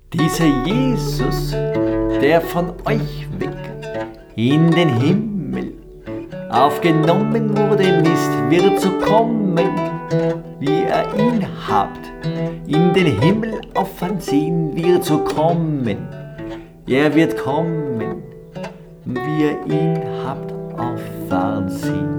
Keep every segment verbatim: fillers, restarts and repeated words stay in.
Dieser Jesus, der von euch weg in den Himmel aufgenommen worden ist, wird so kommen, wie ihr ihn habt. In den Himmel aufsehen wird so kommen. Er wird kommen, wie ihr ihn habt auffahren sehen.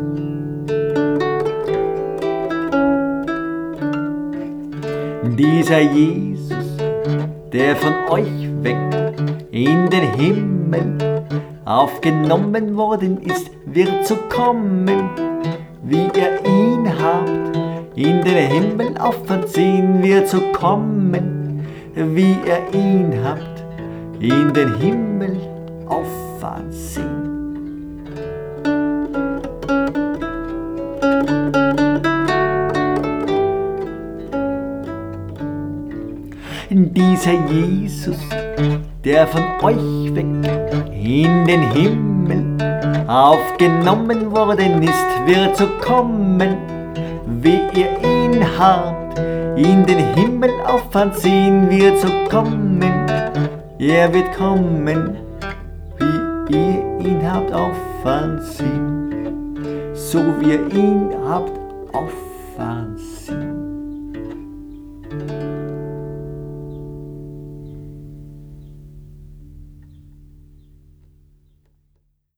Dieser Jesus, der von euch weg in den Himmel aufgenommen worden ist, wird so kommen, wie ihr ihn habt. In den Himmel aufsehen wird so kommen, wie ihr ihn habt. In den Himmel auffahren sehen. Dieser Jesus, der von euch weg in den Himmel aufgenommen worden ist, wird so kommen, wie ihr ihn habt. In den Himmel auffahren sehen wird so kommen, er wird kommen, wie ihr ihn habt auffahren sehen, so wie ihr ihn habt auffahren